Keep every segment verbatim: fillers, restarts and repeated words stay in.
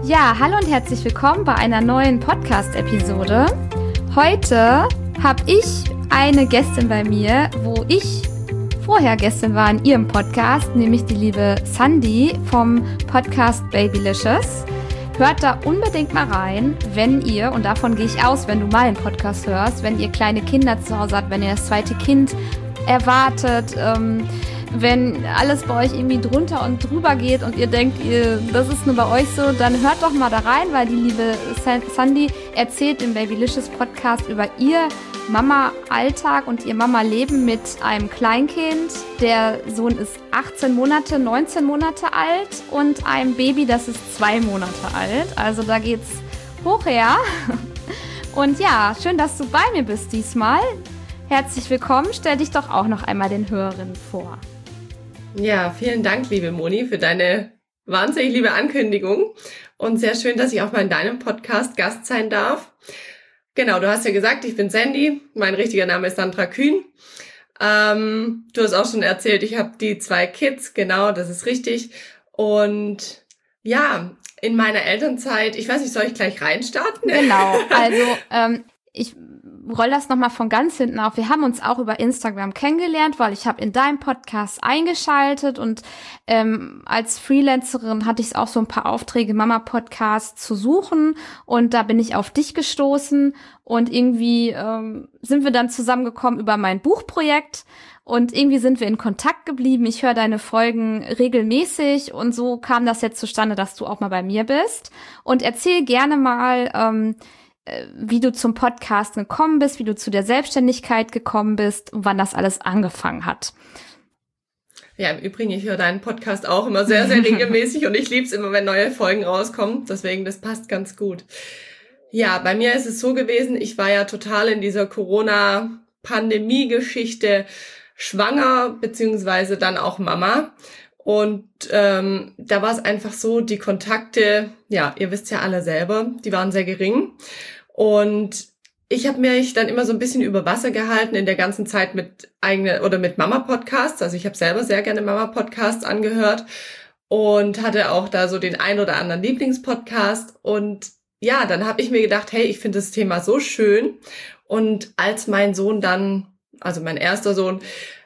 Ja, hallo und herzlich willkommen bei einer neuen Podcast-Episode. Heute habe ich eine Gästin bei mir, wo ich vorher Gästin war in ihrem Podcast, nämlich die liebe Sandy vom Podcast Babylicious. Hört da unbedingt mal rein, wenn ihr, und davon gehe ich aus, wenn du mal einen Podcast hörst, wenn ihr kleine Kinder zu Hause habt, wenn ihr das zweite Kind erwartet, ähm, wenn alles bei euch irgendwie drunter und drüber geht und ihr denkt, ihr, das ist nur bei euch so, dann hört doch mal da rein, weil die liebe Sandy erzählt im Babylicious Podcast über ihr Mama-Alltag und ihr Mama-Leben mit einem Kleinkind. Der Sohn ist achtzehn Monate, neunzehn Monate alt und einem Baby, das ist zwei Monate alt. Also da geht's hoch her. Und ja, schön, dass du bei mir bist diesmal. Herzlich willkommen. Stell dich doch auch noch einmal den Hörerinnen vor. Ja, vielen Dank, liebe Moni, für deine wahnsinnig liebe Ankündigung und sehr schön, dass ich auch mal in deinem Podcast Gast sein darf. Genau, du hast ja gesagt, ich bin Sandy, mein richtiger Name ist Sandra Kühn. Ähm, du hast auch schon erzählt, ich habe die zwei Kids, genau, das ist richtig. Und ja, in meiner Elternzeit, ich weiß nicht, soll ich gleich reinstarten? Genau, also ähm, ich roll das nochmal von ganz hinten auf. Wir haben uns auch über Instagram kennengelernt, weil ich habe in deinem Podcast eingeschaltet und ähm, als Freelancerin hatte ich auch so ein paar Aufträge, Mama-Podcasts zu suchen und da bin ich auf dich gestoßen und irgendwie ähm, sind wir dann zusammengekommen über mein Buchprojekt und irgendwie sind wir in Kontakt geblieben. Ich höre deine Folgen regelmäßig und so kam das jetzt zustande, dass du auch mal bei mir bist und erzähl gerne mal, ähm, wie du zum Podcast gekommen bist, wie du zu der Selbstständigkeit gekommen bist und wann das alles angefangen hat. Ja, im Übrigen, ich höre deinen Podcast auch immer sehr, sehr regelmäßig und ich liebe es immer, wenn neue Folgen rauskommen. Deswegen, das passt ganz gut. Ja, bei mir ist es so gewesen, ich war ja total in dieser Corona-Pandemie-Geschichte schwanger, beziehungsweise dann auch Mama. Und ähm, da war es einfach so, die Kontakte, ja, ihr wisst ja alle selber, die waren sehr gering. Und ich habe mich dann immer so ein bisschen über Wasser gehalten in der ganzen Zeit mit eigenen oder mit Mama-Podcasts. Also ich habe selber sehr gerne Mama-Podcasts angehört und hatte auch da so den ein oder anderen Lieblingspodcast. Und ja, dann habe ich mir gedacht, hey, ich finde das Thema so schön. Und als mein Sohn dann, also mein erster Sohn,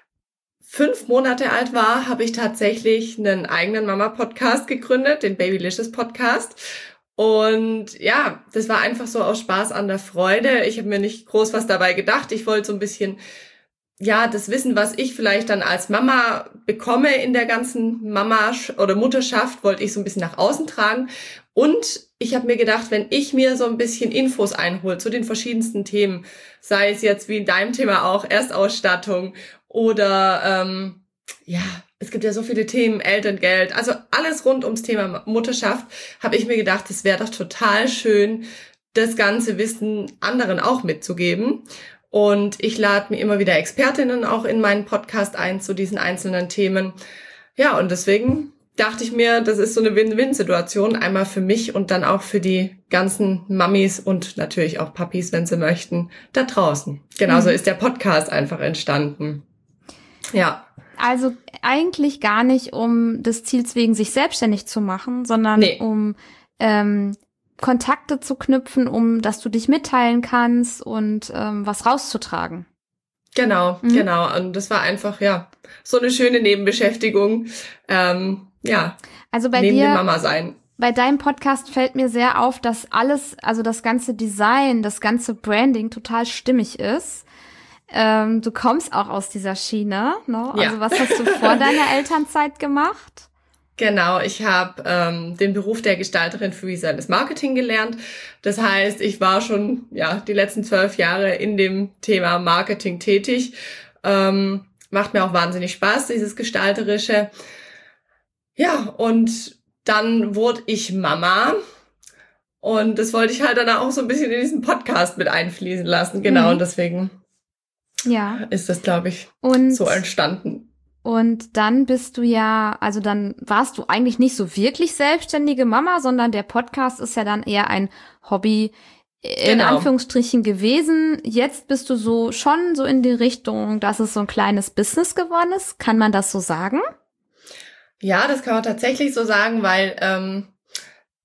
fünf Monate alt war, habe ich tatsächlich einen eigenen Mama-Podcast gegründet, den Babylicious Podcast. Und ja, das war einfach so aus Spaß an der Freude. Ich habe mir nicht groß was dabei gedacht. Ich wollte so ein bisschen, ja, das Wissen, was ich vielleicht dann als Mama bekomme in der ganzen Mama- oder Mutterschaft, wollte ich so ein bisschen nach außen tragen. Und ich habe mir gedacht, wenn ich mir so ein bisschen Infos einhole zu den verschiedensten Themen, sei es jetzt wie in deinem Thema auch Erstausstattung oder ähm, ja, es gibt ja so viele Themen, Elterngeld, also alles rund ums Thema Mutterschaft, habe ich mir gedacht, es wäre doch total schön, das ganze Wissen anderen auch mitzugeben. Und ich lade mir immer wieder Expertinnen auch in meinen Podcast ein zu diesen einzelnen Themen. Ja, und deswegen dachte ich mir, das ist so eine Win-Win-Situation, einmal für mich und dann auch für die ganzen Mamis und natürlich auch Papis, wenn sie möchten, da draußen. Genauso mhm. ist der Podcast einfach entstanden. Ja. Also eigentlich gar nicht um des Ziels wegen, sich selbstständig zu machen, sondern nee. um ähm, Kontakte zu knüpfen, um dass du dich mitteilen kannst und ähm, was rauszutragen. Genau, mhm. genau. Und das war einfach, ja, so eine schöne Nebenbeschäftigung. Ähm, ja, also bei neben dir, dem Mama sein. Bei deinem Podcast fällt mir sehr auf, dass alles, also das ganze Design, das ganze Branding total stimmig ist. Ähm, du kommst auch aus dieser Schiene, ne? Also ja. Was hast du vor deiner Elternzeit gemacht? Genau, ich habe ähm, den Beruf der Gestalterin für visuelles Marketing gelernt. Das heißt, ich war schon ja die letzten zwölf Jahre in dem Thema Marketing tätig. Ähm, macht mir auch wahnsinnig Spaß, dieses Gestalterische. Ja, und dann wurde ich Mama. Und das wollte ich halt dann auch so ein bisschen in diesen Podcast mit einfließen lassen. Genau, mhm. und deswegen ja. ist das, glaube ich, und, so entstanden. Und dann bist du ja, also dann warst du eigentlich nicht so wirklich selbstständige Mama, sondern der Podcast ist ja dann eher ein Hobby in genau. Anführungsstrichen gewesen. Jetzt bist du so schon so in die Richtung, dass es so ein kleines Business geworden ist. Kann man das so sagen? Ja, das kann man tatsächlich so sagen, weil ähm,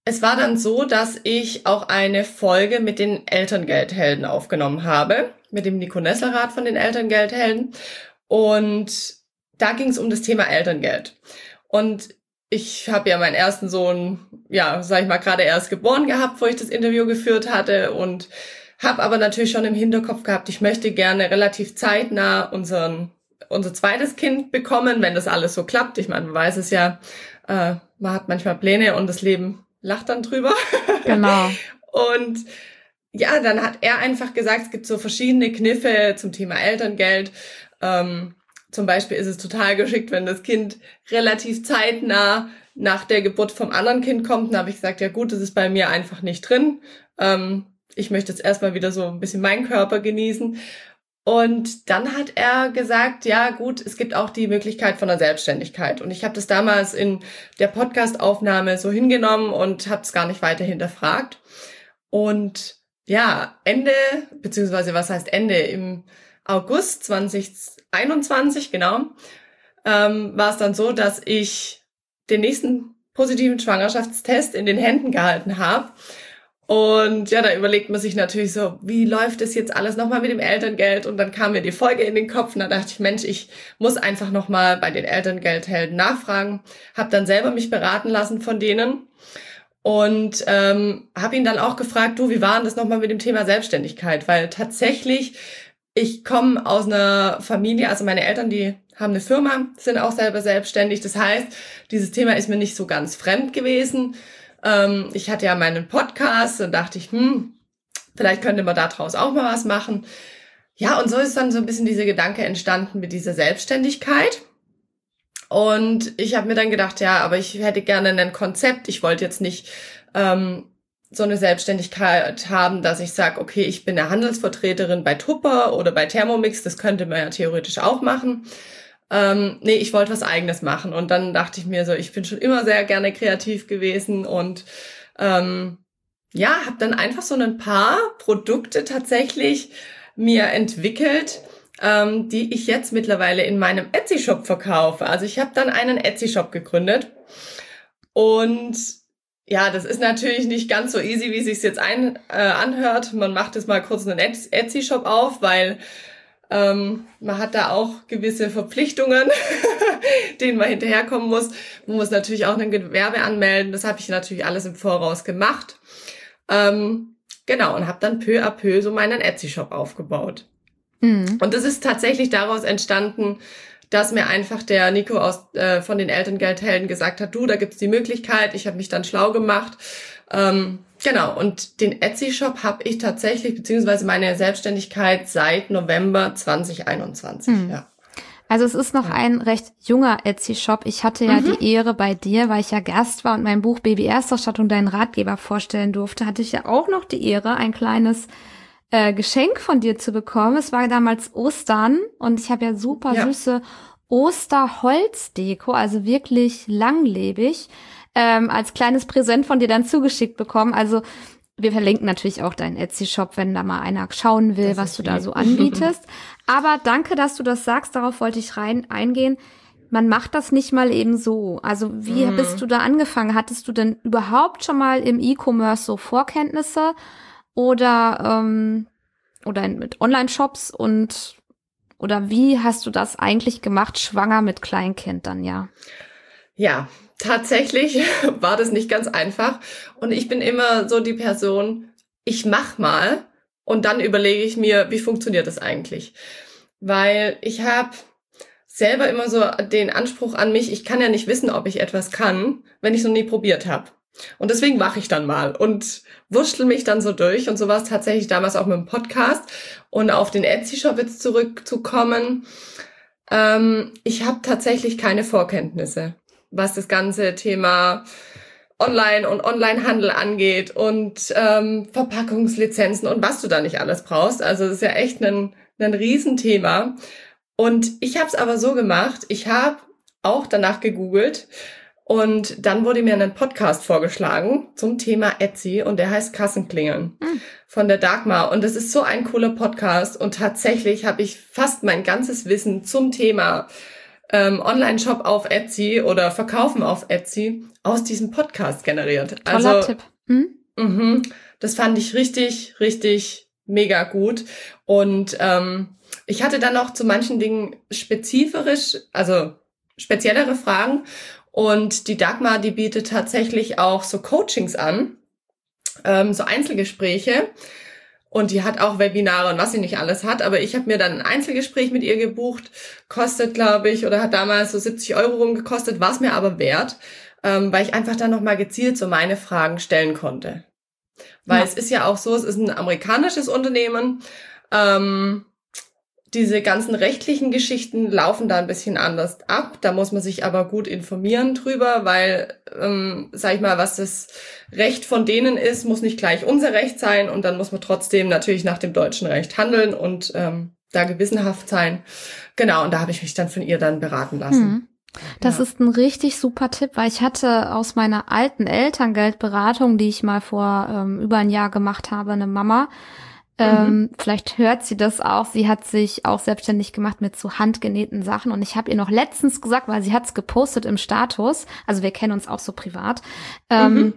es war dann so, dass ich auch eine Folge mit den Elterngeldhelden aufgenommen habe, mit dem Nico Nesselrath von den Elterngeldhelden. Und da ging es um das Thema Elterngeld. Und ich habe ja meinen ersten Sohn, ja, sag ich mal, gerade erst geboren gehabt, wo ich das Interview geführt hatte und habe aber natürlich schon im Hinterkopf gehabt, ich möchte gerne relativ zeitnah unseren unser zweites Kind bekommen, wenn das alles so klappt. Ich meine, man weiß es ja, äh, man hat manchmal Pläne und das Leben lacht dann drüber. Genau. Und ja, dann hat er einfach gesagt, es gibt so verschiedene Kniffe zum Thema Elterngeld. Ähm, zum Beispiel ist es total geschickt, wenn das Kind relativ zeitnah nach der Geburt vom anderen Kind kommt. Dann habe ich gesagt, ja gut, das ist bei mir einfach nicht drin. Ähm, ich möchte jetzt erstmal wieder so ein bisschen meinen Körper genießen. Und dann hat er gesagt, ja gut, es gibt auch die Möglichkeit von der Selbstständigkeit. Und ich habe das damals in der Podcast-Aufnahme so hingenommen und habe es gar nicht weiter hinterfragt. Und ja, Ende, beziehungsweise was heißt Ende, im August zwanzig einundzwanzig, genau, ähm, war es dann so, dass ich den nächsten positiven Schwangerschaftstest in den Händen gehalten habe. Und ja, da überlegt man sich natürlich so, wie läuft es jetzt alles nochmal mit dem Elterngeld? Und dann kam mir die Folge in den Kopf und da dachte ich, Mensch, ich muss einfach nochmal bei den Elterngeldhelden nachfragen. Habe dann selber mich beraten lassen von denen und ähm, habe ihn dann auch gefragt, du, wie war denn das nochmal mit dem Thema Selbstständigkeit? Weil tatsächlich, ich komme aus einer Familie, also meine Eltern, die haben eine Firma, sind auch selber selbstständig. Das heißt, dieses Thema ist mir nicht so ganz fremd gewesen. Ich hatte ja meinen Podcast und dachte ich, hm, vielleicht könnte man daraus auch mal was machen. Ja, und so ist dann so ein bisschen dieser Gedanke entstanden mit dieser Selbstständigkeit. Und ich habe mir dann gedacht, ja, aber ich hätte gerne ein Konzept. Ich wollte jetzt nicht ähm, so eine Selbstständigkeit haben, dass ich sage, okay, ich bin eine Handelsvertreterin bei Tupper oder bei Thermomix. Das könnte man ja theoretisch auch machen. Ähm, nee, ich wollte was Eigenes machen und dann dachte ich mir so, ich bin schon immer sehr gerne kreativ gewesen und ähm, ja, habe dann einfach so ein paar Produkte tatsächlich mir entwickelt, ähm, die ich jetzt mittlerweile in meinem Etsy-Shop verkaufe. Also ich habe dann einen Etsy-Shop gegründet und ja, das ist natürlich nicht ganz so easy, wie es sich jetzt ein, äh, anhört. Man macht jetzt mal kurz einen Etsy-Shop auf, weil Ähm, man hat da auch gewisse Verpflichtungen, denen man hinterherkommen muss. Man muss natürlich auch ein Gewerbe anmelden. Das habe ich natürlich alles im Voraus gemacht. Ähm, genau, und habe dann peu à peu so meinen Etsy-Shop aufgebaut. Mhm. Und das ist tatsächlich daraus entstanden, dass mir einfach der Nico aus äh, von den Elterngeldhelden gesagt hat, du, da gibt's die Möglichkeit. Ich habe mich dann schlau gemacht. Ähm, Genau, und den Etsy-Shop habe ich tatsächlich, beziehungsweise meine Selbstständigkeit seit November zwanzig einundzwanzig, hm. ja. Also es ist noch ja. ein recht junger Etsy-Shop. Ich hatte ja mhm. die Ehre bei dir, weil ich ja Gast war und mein Buch Baby Erstausstattung, deinen Ratgeber vorstellen durfte, hatte ich ja auch noch die Ehre, ein kleines äh, Geschenk von dir zu bekommen. Es war damals Ostern und ich habe ja super ja. süße Osterholzdeko, also wirklich langlebig, Ähm, als kleines Präsent von dir dann zugeschickt bekommen. Also wir verlinken natürlich auch deinen Etsy-Shop, wenn da mal einer schauen will, das was du lieb. da so anbietest. Aber danke, dass du das sagst, darauf wollte ich rein eingehen. Man macht das nicht mal eben so. Also wie mhm. bist du da angefangen? Hattest du denn überhaupt schon mal im E-Commerce so Vorkenntnisse oder ähm, oder mit Online-Shops und oder wie hast du das eigentlich gemacht, schwanger mit Kleinkind dann, ja? Ja, tatsächlich war das nicht ganz einfach und ich bin immer so die Person, ich mach mal und dann überlege ich mir, wie funktioniert das eigentlich? Weil ich habe selber immer so den Anspruch an mich, ich kann ja nicht wissen, ob ich etwas kann, wenn ich es noch nie probiert habe. Und deswegen mache ich dann mal und wurschtel mich dann so durch und so war es tatsächlich damals auch mit dem Podcast und auf den Etsy-Shop jetzt zurückzukommen. Ähm, ich habe tatsächlich keine Vorkenntnisse, was das ganze Thema Online- und Onlinehandel angeht und ähm, Verpackungslizenzen und was du da nicht alles brauchst. Also das ist ja echt ein, ein Riesenthema. Und ich habe es aber so gemacht, ich habe auch danach gegoogelt und dann wurde mir ein Podcast vorgeschlagen zum Thema Etsy und der heißt Kassenklingeln mhm. von der Dagmar. Und das ist so ein cooler Podcast und tatsächlich habe ich fast mein ganzes Wissen zum Thema ähm, Online-Shop auf Etsy oder Verkaufen auf Etsy aus diesem Podcast generiert. Toller also, Tipp. Hm? Mhm, das fand ich richtig, richtig mega gut. Und ähm, ich hatte dann noch zu manchen Dingen spezifisch, also speziellere Fragen. Und die Dagmar, die bietet tatsächlich auch so Coachings an, ähm, so Einzelgespräche. Und die hat auch Webinare und was sie nicht alles hat. Aber ich habe mir dann ein Einzelgespräch mit ihr gebucht. Kostet, glaube ich, oder hat damals so siebzig Euro rumgekostet. War es mir aber wert, ähm, weil ich einfach dann nochmal gezielt so meine Fragen stellen konnte. Weil ja. es ist ja auch so, es ist ein amerikanisches Unternehmen. Ähm, diese ganzen rechtlichen Geschichten laufen da ein bisschen anders ab. Da muss man sich aber gut informieren drüber, weil, ähm, sag ich mal, was das Recht von denen ist, muss nicht gleich unser Recht sein. Und dann muss man trotzdem natürlich nach dem deutschen Recht handeln und ähm, da gewissenhaft sein. Genau, und da habe ich mich dann von ihr dann beraten lassen. Hm. Das ja. ist ein richtig super Tipp, weil ich hatte aus meiner alten Elterngeldberatung, die ich mal vor ähm, über ein Jahr gemacht habe, eine Mama. Ähm, mhm. Vielleicht hört sie das auch. Sie hat sich auch selbstständig gemacht mit so handgenähten Sachen. Und ich habe ihr noch letztens gesagt, weil sie hat's gepostet im Status, also wir kennen uns auch so privat, ähm, mhm.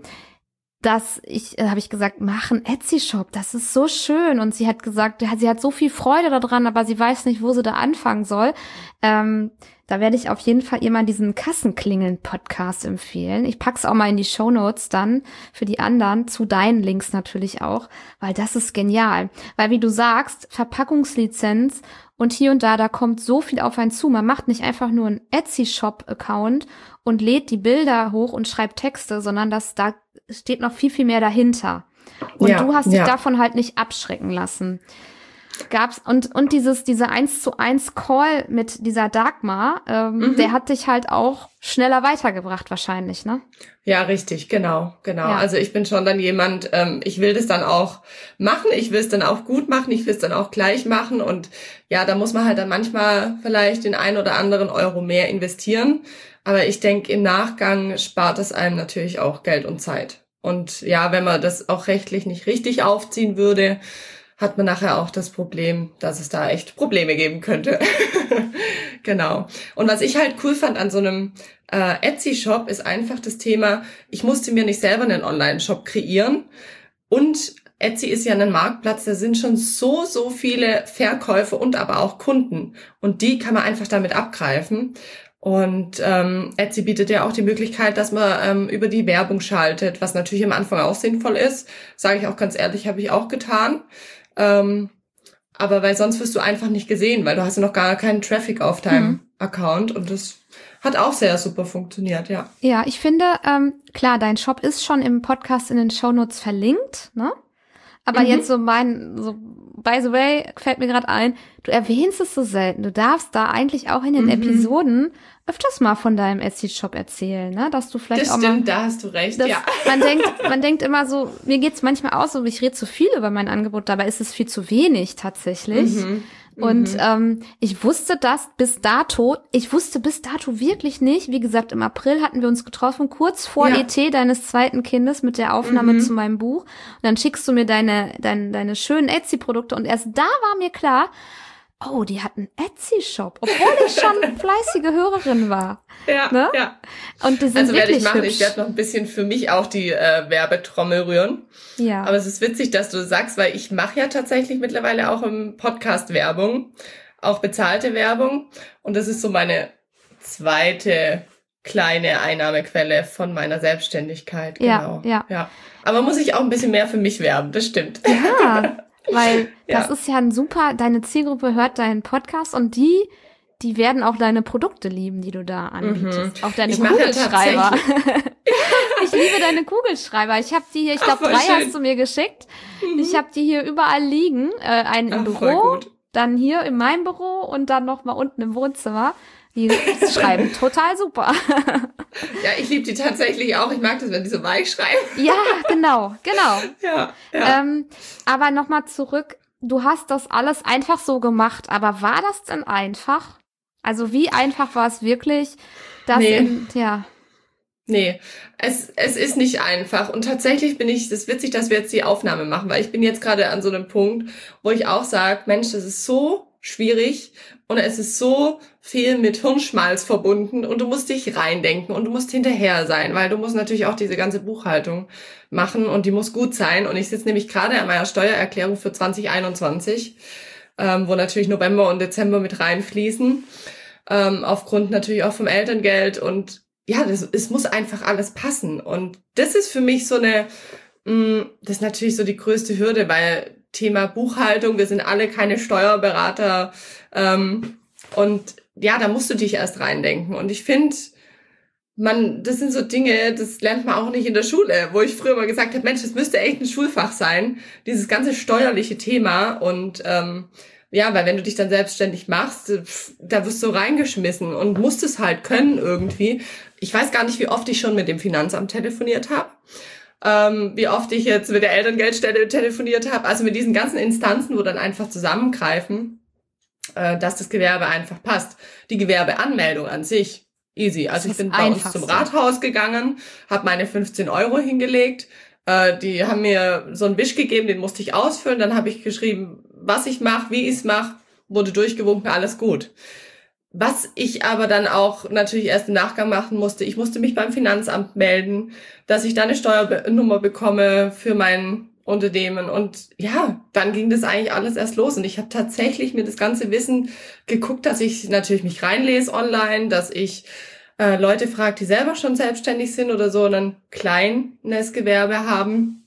dass ich, äh, habe ich gesagt, mach einen Etsy-Shop, das ist so schön. Und sie hat gesagt, sie hat so viel Freude daran, aber sie weiß nicht, wo sie da anfangen soll. Ähm, Da werde ich auf jeden Fall ihr mal diesen Kassenklingeln-Podcast empfehlen. Ich pack's auch mal in die Shownotes dann für die anderen, zu deinen Links natürlich auch, weil das ist genial. Weil wie du sagst, Verpackungslizenz und hier und da, da kommt so viel auf einen zu. Man macht nicht einfach nur einen Etsy-Shop-Account und lädt die Bilder hoch und schreibt Texte, sondern das, da steht noch viel, viel mehr dahinter. Und ja, du hast dich ja. davon halt nicht abschrecken lassen. Gab's und und dieses diese eins zu eins Call mit dieser Dagmar, ähm, mhm. der hat dich halt auch schneller weitergebracht wahrscheinlich, ne? Ja, richtig, genau, genau. Ja. Also ich bin schon dann jemand, ähm, ich will das dann auch machen, ich will es dann auch gut machen, ich will es dann auch gleich machen und ja, da muss man halt dann manchmal vielleicht den ein oder anderen Euro mehr investieren, aber ich denke, im Nachgang spart es einem natürlich auch Geld und Zeit. Und ja, wenn man das auch rechtlich nicht richtig aufziehen würde, hat man nachher auch das Problem, dass es da echt Probleme geben könnte. Genau. Und was ich halt cool fand an so einem äh, Etsy-Shop ist einfach das Thema, ich musste mir nicht selber einen Online-Shop kreieren. Und Etsy ist ja ein Marktplatz, da sind schon so, so viele Verkäufer und aber auch Kunden. Und die kann man einfach damit abgreifen. Und ähm, Etsy bietet ja auch die Möglichkeit, dass man ähm, über die Werbung schaltet, was natürlich am Anfang auch sinnvoll ist. Sage ich auch ganz ehrlich, habe ich auch getan. Ähm, aber weil sonst wirst du einfach nicht gesehen, weil du hast ja noch gar keinen Traffic auf deinem mhm. Account und das hat auch sehr super funktioniert, ja. Ja, ich finde, ähm, klar, dein Shop ist schon im Podcast in den Shownotes verlinkt, ne? Aber mhm. jetzt so mein, so by the way, fällt mir gerade ein, du erwähnst es so selten. Du darfst da eigentlich auch in den mhm. Episoden öfters mal von deinem Etsy-Shop erzählen, ne? Dass du vielleicht das auch stimmt, mal... da hast du recht, das, ja. Man denkt, man denkt immer so, mir geht's manchmal auch so, ich rede zu viel über mein Angebot, dabei ist es viel zu wenig tatsächlich. Mhm. Und mhm. ähm, ich wusste das bis dato, ich wusste bis dato wirklich nicht, wie gesagt, im April hatten wir uns getroffen, kurz vor ja. E T deines zweiten Kindes mit der Aufnahme mhm. zu meinem Buch. Und dann schickst du mir deine, deine, deine schönen Etsy-Produkte und erst da war mir klar, oh, die hat einen Etsy-Shop, obwohl ich schon fleißige Hörerin war. Ja, ne? ja. Und die sind also werde wirklich ich machen, hübsch. Ich werde noch ein bisschen für mich auch die äh, Werbetrommel rühren. Ja. Aber es ist witzig, dass du sagst, weil ich mache ja tatsächlich mittlerweile auch im Podcast Werbung, auch bezahlte Werbung. Und das ist so meine zweite kleine Einnahmequelle von meiner Selbstständigkeit. Genau. Ja, ja. ja. Aber muss ich auch ein bisschen mehr für mich werben, das stimmt. Ja. Weil das ja. ist ja ein super, deine Zielgruppe hört deinen Podcast und die, die werden auch deine Produkte lieben, die du da anbietest. Mhm. Auch deine ich Kugelschreiber. Ja ich liebe deine Kugelschreiber. Ich habe die hier, ich glaube drei schön. hast du mir geschickt. Mhm. Ich habe die hier überall liegen. Äh, einen im Ach, Büro, dann hier in meinem Büro und dann noch mal unten im Wohnzimmer. Die schreiben total super. Ja, ich liebe die tatsächlich auch. Ich mag das, wenn die so weich schreiben. Ja, genau, genau. Ja, ja. Ähm, aber nochmal zurück. Du hast das alles einfach so gemacht. Aber war das denn einfach? Also wie einfach war es wirklich? Dass nee. in, ja. Nee, es, es ist nicht einfach. Und tatsächlich bin ich, das ist witzig, dass wir jetzt die Aufnahme machen, weil ich bin jetzt gerade an so einem Punkt, wo ich auch sage, Mensch, das ist so schwierig und es ist so viel mit Hirnschmalz verbunden und du musst dich reindenken und du musst hinterher sein, weil du musst natürlich auch diese ganze Buchhaltung machen und die muss gut sein. Und ich sitze nämlich gerade an meiner Steuererklärung für zwanzig einundzwanzig, ähm, wo natürlich November und Dezember mit reinfließen, ähm, aufgrund natürlich auch vom Elterngeld. Und ja, das, es muss einfach alles passen. Und das ist für mich so eine, mh, das ist natürlich so die größte Hürde, weil Thema Buchhaltung, wir sind alle keine Steuerberater, ähm, und ja, da musst du dich erst reindenken. Und ich finde, man, das sind so Dinge, das lernt man auch nicht in der Schule, wo ich früher mal gesagt habe, Mensch, das müsste echt ein Schulfach sein, dieses ganze steuerliche Thema. Und ähm, ja, weil wenn du dich dann selbstständig machst, da wirst du reingeschmissen und musst es halt können irgendwie. Ich weiß gar nicht, wie oft ich schon mit dem Finanzamt telefoniert habe. Ähm, wie oft ich jetzt mit der Elterngeldstelle telefoniert habe, also mit diesen ganzen Instanzen, wo dann einfach zusammengreifen, äh, dass das Gewerbe einfach passt. Die Gewerbeanmeldung an sich, easy. Also ich bin bei uns zum Rathaus gegangen, habe meine fünfzehn Euro hingelegt, äh, die haben mir so einen Wisch gegeben, den musste ich ausfüllen, dann habe ich geschrieben, was ich mache, wie ich es mache, wurde durchgewunken, alles gut. Was ich aber dann auch natürlich erst im Nachgang machen musste, ich musste mich beim Finanzamt melden, dass ich da eine Steuernummer bekomme für mein Unternehmen. Und ja, dann ging das eigentlich alles erst los. Und ich habe tatsächlich mir das ganze Wissen geguckt, dass ich natürlich mich reinlese online, dass ich äh, Leute frage, die selber schon selbstständig sind oder so ein kleines Gewerbe haben.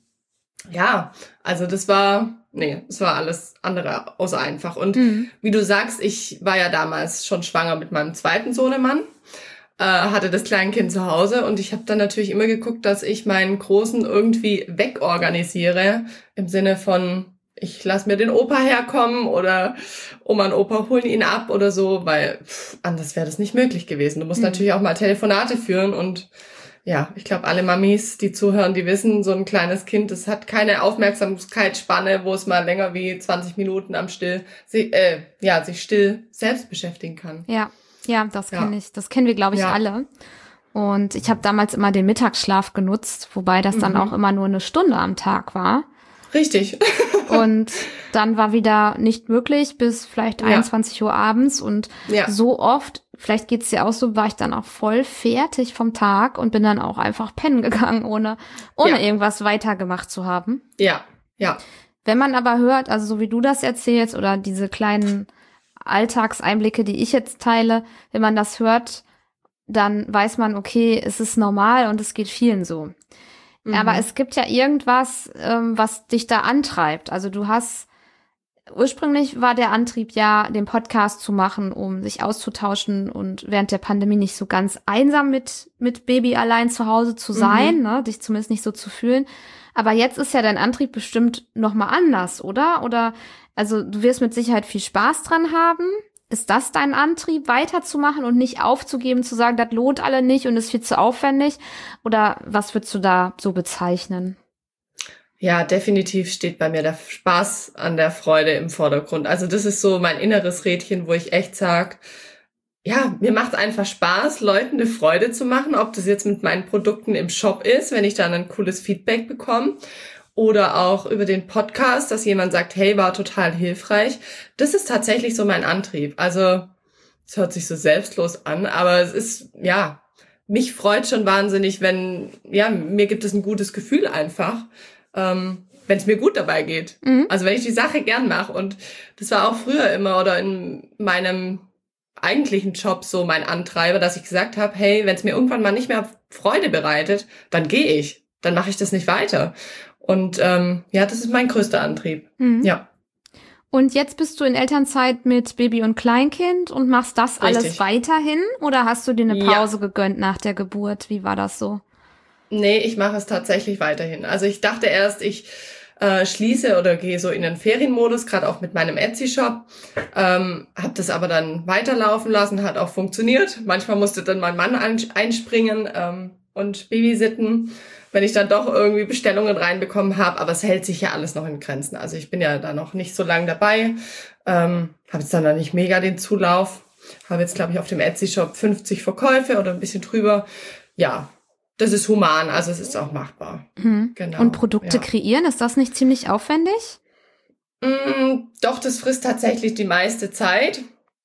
Ja, also das war... Nee, es war alles andere außer einfach. Und mhm. wie du sagst, ich war ja damals schon schwanger mit meinem zweiten Sohnemann, äh, hatte das Kleinkind zu Hause und ich habe dann natürlich immer geguckt, dass ich meinen Großen irgendwie wegorganisiere, im Sinne von, ich lasse mir den Opa herkommen oder Oma und Opa holen ihn ab oder so, weil pff, anders wäre das nicht möglich gewesen. Du musst mhm. natürlich auch mal Telefonate führen und ja, ich glaube, alle Mamis, die zuhören, die wissen, so ein kleines Kind, das hat keine Aufmerksamkeitsspanne, wo es mal länger wie zwanzig Minuten am Still, äh, ja, sich still selbst beschäftigen kann. Ja, ja, das ja. kenne ich. Das kennen wir, glaube ich, ja. alle. Und ich habe damals immer den Mittagsschlaf genutzt, wobei das dann mhm. auch immer nur eine Stunde am Tag war. Richtig. Und dann war wieder nicht möglich bis vielleicht ja. einundzwanzig Uhr abends und ja. so oft, vielleicht geht's dir auch so, war ich dann auch voll fertig vom Tag und bin dann auch einfach pennen gegangen, ohne ohne ja. irgendwas weitergemacht zu haben. Ja, ja. Wenn man aber hört, also so wie du das erzählst oder diese kleinen Alltagseinblicke, die ich jetzt teile, wenn man das hört, dann weiß man, okay, es ist normal und es geht vielen so. Mhm. Aber es gibt ja irgendwas, ähm, was dich da antreibt. Also du hast, ursprünglich war der Antrieb ja, den Podcast zu machen, um sich auszutauschen und während der Pandemie nicht so ganz einsam mit mit Baby allein zu Hause zu sein, mhm. ne, dich zumindest nicht so zu fühlen. Aber jetzt ist ja dein Antrieb bestimmt nochmal anders, oder? Oder, also du wirst mit Sicherheit viel Spaß dran haben. Ist das dein Antrieb, weiterzumachen und nicht aufzugeben, zu sagen, das lohnt alle nicht und ist viel zu aufwendig? Oder was würdest du da so bezeichnen? Ja, definitiv steht bei mir der Spaß an der Freude im Vordergrund. Also das ist so mein inneres Rädchen, wo ich echt sage, ja, mir macht einfach Spaß, Leuten eine Freude zu machen, ob das jetzt mit meinen Produkten im Shop ist, wenn ich dann ein cooles Feedback bekomme. Oder auch über den Podcast, dass jemand sagt, hey, war total hilfreich. Das ist tatsächlich so mein Antrieb. Also, es hört sich so selbstlos an, aber es ist, ja, mich freut schon wahnsinnig, wenn, ja, mir gibt es ein gutes Gefühl einfach, ähm, wenn es mir gut dabei geht. Mhm. Also, wenn ich die Sache gern mache. Und das war auch früher immer oder in meinem eigentlichen Job so mein Antreiber, dass ich gesagt habe, hey, wenn es mir irgendwann mal nicht mehr Freude bereitet, dann gehe ich. Dann mache ich das nicht weiter. Und ähm, ja, das ist mein größter Antrieb. Mhm. Ja. Und jetzt bist du in Elternzeit mit Baby und Kleinkind und machst das Richtig. Alles weiterhin? Oder hast du dir eine Pause ja. gegönnt nach der Geburt? Wie war das so? Nee, ich mache es tatsächlich weiterhin. Also ich dachte erst, ich äh, schließe oder gehe so in den Ferienmodus, gerade auch mit meinem Etsy-Shop. Ähm, habe das aber dann weiterlaufen lassen, hat auch funktioniert. Manchmal musste dann mein Mann einspringen ähm, und babysitten, wenn ich dann doch irgendwie Bestellungen reinbekommen habe. Aber es hält sich ja alles noch in Grenzen. Also ich bin ja da noch nicht so lange dabei. Ähm, habe jetzt dann noch nicht mega den Zulauf. Habe jetzt, glaube ich, auf dem Etsy-Shop fünfzig Verkäufe oder ein bisschen drüber. Ja, das ist human. Also es ist auch machbar. Mhm. Genau. Und Produkte ja. kreieren, ist das nicht ziemlich aufwendig? Mm, doch, das frisst tatsächlich die meiste Zeit.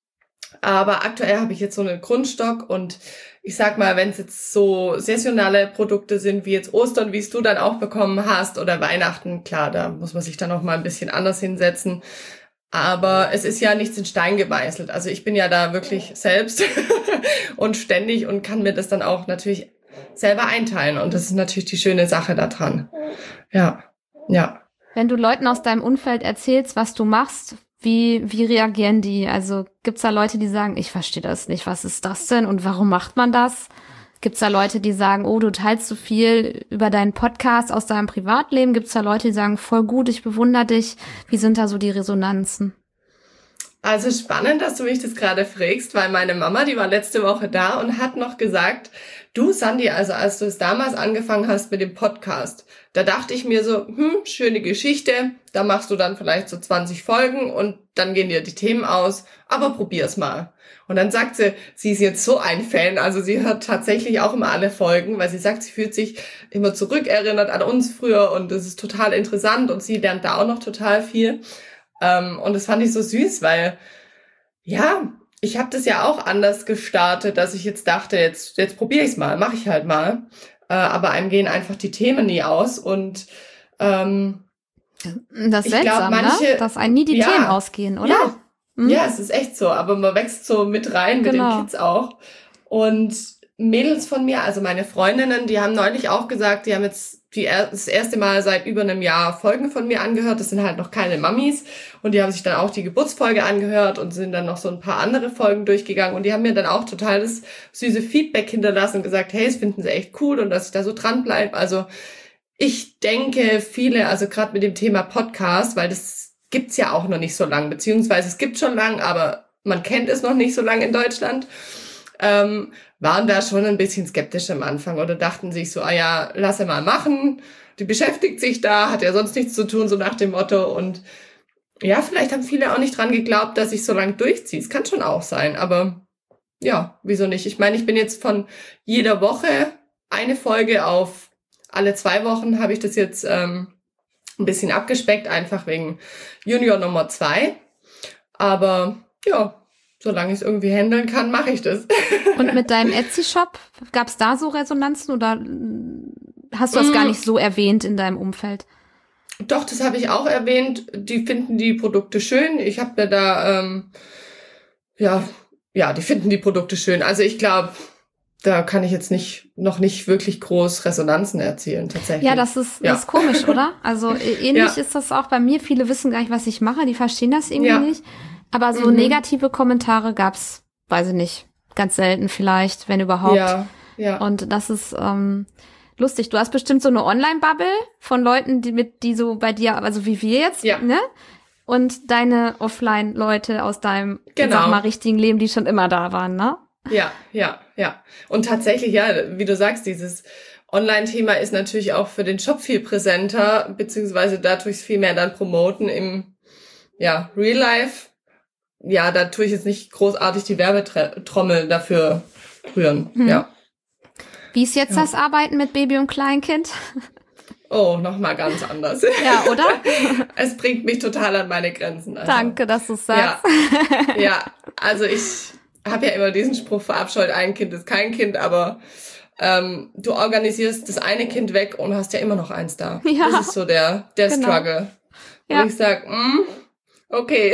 Aber aktuell habe ich jetzt so einen Grundstock und ich sag mal, wenn es jetzt so saisonale Produkte sind, wie jetzt Ostern, wie es du dann auch bekommen hast, oder Weihnachten, klar, da muss man sich dann noch mal ein bisschen anders hinsetzen. Aber es ist ja nichts in Stein gemeißelt. Also ich bin ja da wirklich selbst und ständig und kann mir das dann auch natürlich selber einteilen. Und das ist natürlich die schöne Sache daran. Ja, ja. Wenn du Leuten aus deinem Umfeld erzählst, was du machst, wie wie reagieren die? Also gibt's da Leute, die sagen, ich verstehe das nicht, was ist das denn und warum macht man das? Gibt's da Leute, die sagen, oh, du teilst so viel über deinen Podcast aus deinem Privatleben? Gibt's da Leute, die sagen, voll gut, ich bewundere dich? Wie sind da so die Resonanzen? Also spannend, dass du mich das gerade fragst, weil meine Mama, die war letzte Woche da und hat noch gesagt, du Sandy, also als du es damals angefangen hast mit dem Podcast, da dachte ich mir so, hm, schöne Geschichte, da machst du dann vielleicht so zwanzig Folgen und dann gehen dir die Themen aus, aber probier's mal. Und dann sagt sie, sie ist jetzt so ein Fan, also sie hört tatsächlich auch immer alle Folgen, weil sie sagt, sie fühlt sich immer zurückerinnert an uns früher und das ist total interessant und sie lernt da auch noch total viel. Und das fand ich so süß, weil, ja, ich habe das ja auch anders gestartet, dass ich jetzt dachte, jetzt jetzt probiere ich es mal, mache ich halt mal. Aber einem gehen einfach die Themen nie aus und ähm, das ist seltsam, glaub, manche, ne? Dass einem nie die ja, Themen ausgehen, oder? Ja. Mhm. Ja, es ist echt so, aber man wächst so mit rein, mit genau. den Kids auch. Und Mädels von mir, also meine Freundinnen, die haben neulich auch gesagt, die haben jetzt die er- das erste Mal seit über einem Jahr Folgen von mir angehört. Das sind halt noch keine Mamis. Und die haben sich dann auch die Geburtsfolge angehört und sind dann noch so ein paar andere Folgen durchgegangen. Und die haben mir dann auch total das süße Feedback hinterlassen und gesagt, hey, das finden sie echt cool und dass ich da so dran bleibe. Also ich denke, viele, also gerade mit dem Thema Podcast, weil das gibt's ja auch noch nicht so lang, beziehungsweise es gibt schon lang, aber man kennt es noch nicht so lang in Deutschland, ähm, waren da schon ein bisschen skeptisch am Anfang oder dachten sich so, ah ja, lass er mal machen, die beschäftigt sich da, hat ja sonst nichts zu tun, so nach dem Motto. Und ja, vielleicht haben viele auch nicht dran geglaubt, dass ich so lang durchziehe. Es kann schon auch sein, aber ja, wieso nicht? Ich meine, ich bin jetzt von jeder Woche eine Folge auf alle zwei Wochen, habe ich das jetzt ähm, ein bisschen abgespeckt, einfach wegen Junior Nummer zwei. Aber ja, solange ich es irgendwie handeln kann, mache ich das. Und mit deinem Etsy-Shop, gab es da so Resonanzen oder hast du das mm. gar nicht so erwähnt in deinem Umfeld? Doch, das habe ich auch erwähnt. Die finden die Produkte schön. Ich habe mir da, ähm, ja, ja, die finden die Produkte schön. Also ich glaube, da kann ich jetzt nicht noch nicht wirklich groß Resonanzen erzielen, tatsächlich. Ja, das ist, ja. das ist komisch, oder? Also ähnlich ja. ist das auch bei mir. Viele wissen gar nicht, was ich mache. Die verstehen das irgendwie ja. nicht. Aber so mhm. negative Kommentare gab's, weiß ich nicht, ganz selten vielleicht, wenn überhaupt. Ja, ja. Und das ist ähm, lustig. Du hast bestimmt so eine Online-Bubble von Leuten, die mit die so bei dir, also wie wir jetzt, ja. ne? Und deine Offline-Leute aus deinem, genau. sag mal, richtigen Leben, die schon immer da waren, ne? Ja, ja, ja. Und tatsächlich, ja, wie du sagst, dieses Online-Thema ist natürlich auch für den Shop viel präsenter, beziehungsweise da tue ich es viel mehr dann promoten im, ja, Real Life. Ja, da tue ich jetzt nicht großartig die Werbetrommel dafür rühren, hm. ja. Wie ist jetzt ja. das Arbeiten mit Baby und Kleinkind? Oh, nochmal ganz anders. Ja, oder? Es bringt mich total an meine Grenzen. Also. Danke, dass du es sagst. Ja, ja, also ich habe ja immer diesen Spruch verabscheut, ein Kind ist kein Kind, aber ähm, du organisierst das eine Kind weg und hast ja immer noch eins da. Ja. Das ist so der der genau. Struggle. Ja. Und ich sag, mm, okay.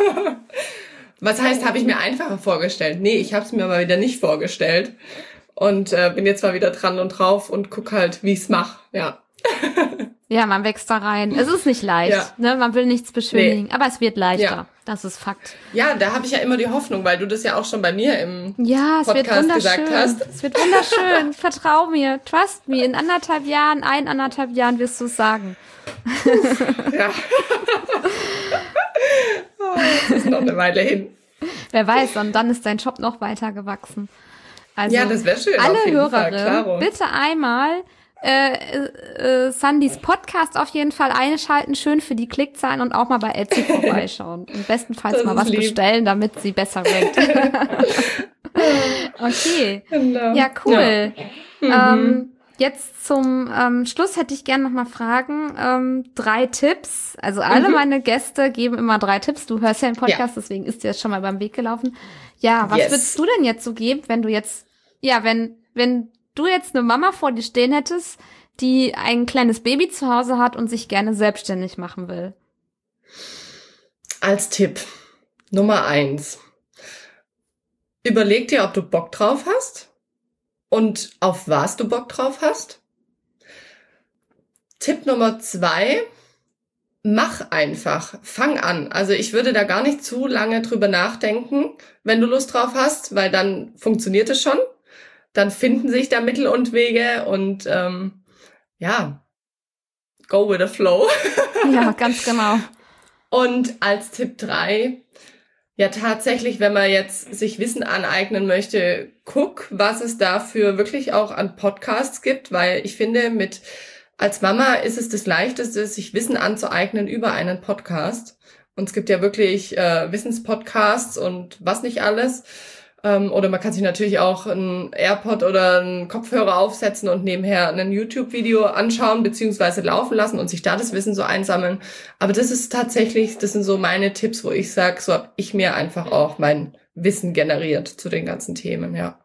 Was heißt, habe ich mir einfacher vorgestellt? Nee, ich habe es mir aber wieder nicht vorgestellt. Und äh, bin jetzt mal wieder dran und drauf und guck halt, wie ich's mache. Ja. Ja, man wächst da rein. Es ist nicht leicht, ja. ne? Man will nichts beschönigen, nee. aber es wird leichter. Ja. Das ist Fakt. Ja, da habe ich ja immer die Hoffnung, weil du das ja auch schon bei mir im ja, es Podcast wird gesagt hast. Es wird wunderschön. Vertrau mir, trust me. In anderthalb Jahren, ein anderthalb Jahren wirst du es sagen. Ja. Oh, das ist noch eine Weile hin. Wer weiß, und dann ist dein Job noch weiter gewachsen. Also, ja, das wäre schön. Alle auf jeden Hörerinnen, Fall, bitte einmal äh, äh, Sandys Podcast auf jeden Fall einschalten, schön für die Klickzahlen und auch mal bei Etsy vorbeischauen. Und bestenfalls das mal was lieb. bestellen, damit sie besser rankt. Okay. Genau. Ja, cool. Ja. Ähm, jetzt zum ähm, Schluss hätte ich gerne noch mal Fragen. Ähm, drei Tipps. Also alle mhm. meine Gäste geben immer drei Tipps. Du hörst ja den Podcast, ja. deswegen ist dir jetzt schon mal beim Weg gelaufen. Ja, was yes. würdest du denn jetzt so geben, wenn du jetzt, ja, wenn, wenn du jetzt eine Mama vor dir stehen hättest, die ein kleines Baby zu Hause hat und sich gerne selbstständig machen will? Als Tipp Nummer eins. Überleg dir, ob du Bock drauf hast und auf was du Bock drauf hast. Tipp Nummer zwei. Mach einfach. Fang an. Also ich würde da gar nicht zu lange drüber nachdenken, wenn du Lust drauf hast, weil dann funktioniert es schon. Dann finden sich da Mittel und Wege und ähm, ja, go with the flow. Ja, ganz genau. Und als Tipp drei, ja tatsächlich, wenn man jetzt sich Wissen aneignen möchte, guck, was es dafür wirklich auch an Podcasts gibt, weil ich finde, mit als Mama ist es das Leichteste, sich Wissen anzueignen über einen Podcast. Und es gibt ja wirklich äh, Wissenspodcasts und was nicht alles. Ähm, oder man kann sich natürlich auch ein AirPod oder einen Kopfhörer aufsetzen und nebenher ein YouTube-Video anschauen beziehungsweise laufen lassen und sich da das Wissen so einsammeln. Aber das ist tatsächlich, das sind so meine Tipps, wo ich sage, so habe ich mir einfach auch mein Wissen generiert zu den ganzen Themen, ja.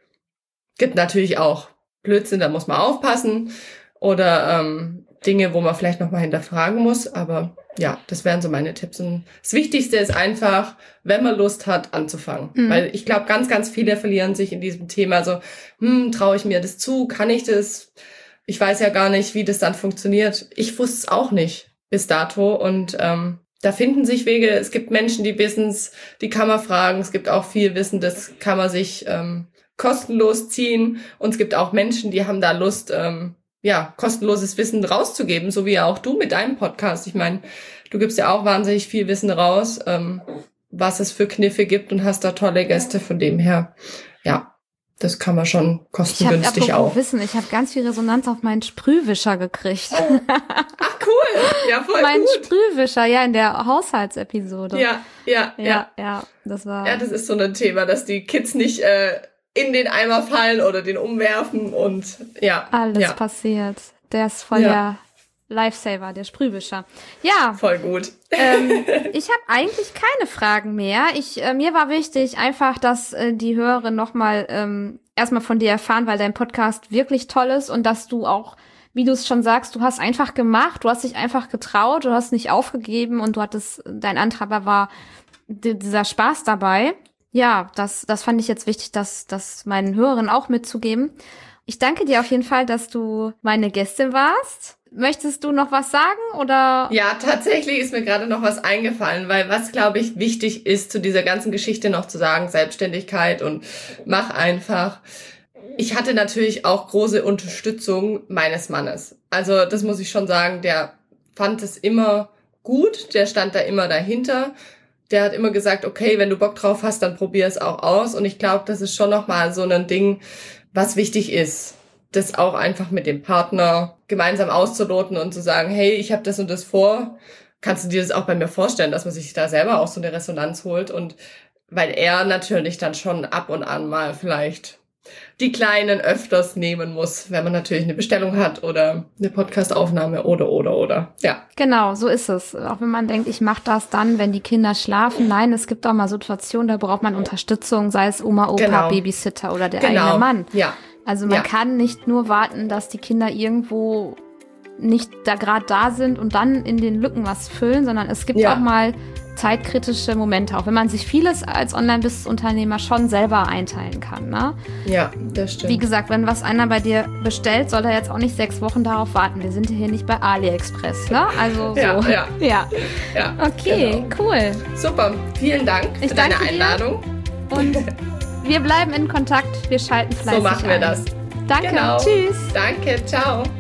Gibt natürlich auch Blödsinn, da muss man aufpassen. Oder ähm, Dinge, wo man vielleicht nochmal hinterfragen muss. Aber ja, das wären so meine Tipps. Und das Wichtigste ist einfach, wenn man Lust hat, anzufangen. Mhm. Weil ich glaube, ganz, ganz viele verlieren sich in diesem Thema. So, hm, traue ich mir das zu? Kann ich das? Ich weiß ja gar nicht, wie das dann funktioniert. Ich wusste es auch nicht bis dato. Und ähm, da finden sich Wege. Es gibt Menschen, die wissen es, die kann man fragen. Es gibt auch viel Wissen, das kann man sich ähm, kostenlos ziehen. Und es gibt auch Menschen, die haben da Lust, ähm, ja, kostenloses Wissen rauszugeben, so wie auch du mit deinem Podcast. Ich meine, du gibst ja auch wahnsinnig viel Wissen raus, ähm, was es für Kniffe gibt und hast da tolle Gäste, von dem her, ja, das kann man schon kostengünstig ich hab, auch. Wissen, ich habe ganz viel Resonanz auf meinen Sprühwischer gekriegt. Ach cool, ja voll mein gut. Mein Sprühwischer, ja, in der Haushaltsepisode. Ja, ja, ja, ja, ja, das war. Ja, das ist so ein Thema, dass die Kids nicht äh, in den Eimer fallen oder den umwerfen und ja. Alles ja. passiert. Der ist voll ja. der Lifesaver, der Sprühwischer. Ja. Voll gut. Ähm, ich habe eigentlich keine Fragen mehr. Ich, äh, mir war wichtig einfach, dass äh, die Hörerinnen nochmal ähm, erstmal von dir erfahren, weil dein Podcast wirklich toll ist und dass du auch, wie du es schon sagst, du hast einfach gemacht, du hast dich einfach getraut, du hast nicht aufgegeben und du hattest, dein Antreiber war d- dieser Spaß dabei. Ja, das, das fand ich jetzt wichtig, das, das meinen Hörern auch mitzugeben. Ich danke dir auf jeden Fall, dass du meine Gästin warst. Möchtest du noch was sagen oder? Ja, tatsächlich ist mir gerade noch was eingefallen, weil was, glaube ich, wichtig ist, zu dieser ganzen Geschichte noch zu sagen, Selbstständigkeit und mach einfach. Ich hatte natürlich auch große Unterstützung meines Mannes. Also das muss ich schon sagen, der fand es immer gut, der stand da immer dahinter. Der hat immer gesagt, okay, wenn du Bock drauf hast, dann probier es auch aus. Und ich glaube, das ist schon nochmal so ein Ding, was wichtig ist, das auch einfach mit dem Partner gemeinsam auszuloten und zu sagen, hey, ich habe das und das vor. Kannst du dir das auch bei mir vorstellen, dass man sich da selber auch so eine Resonanz holt? Und weil er natürlich dann schon ab und an mal vielleicht die Kleinen öfters nehmen muss, wenn man natürlich eine Bestellung hat oder eine Podcastaufnahme oder, oder, oder. Ja. Genau, so ist es. Auch wenn man denkt, ich mache das dann, wenn die Kinder schlafen. Nein, es gibt auch mal Situationen, da braucht man Unterstützung, sei es Oma, Opa, genau. Babysitter oder der genau. eigene Mann. Ja. Also man ja. kann nicht nur warten, dass die Kinder irgendwo nicht da gerade da sind und dann in den Lücken was füllen, sondern es gibt ja. auch mal zeitkritische Momente, auch wenn man sich vieles als Online-Business-Unternehmer schon selber einteilen kann. Ne? Ja, das stimmt. Wie gesagt, wenn was einer bei dir bestellt, soll er jetzt auch nicht sechs Wochen darauf warten. Wir sind hier nicht bei AliExpress, ne? Also so. Ja, ja. ja. ja okay, genau. cool. Super, vielen Dank für ich deine danke Einladung. Dir. Und wir bleiben in Kontakt, wir schalten fleißig So machen wir ein. das. Danke, genau. Tschüss. Danke, ciao.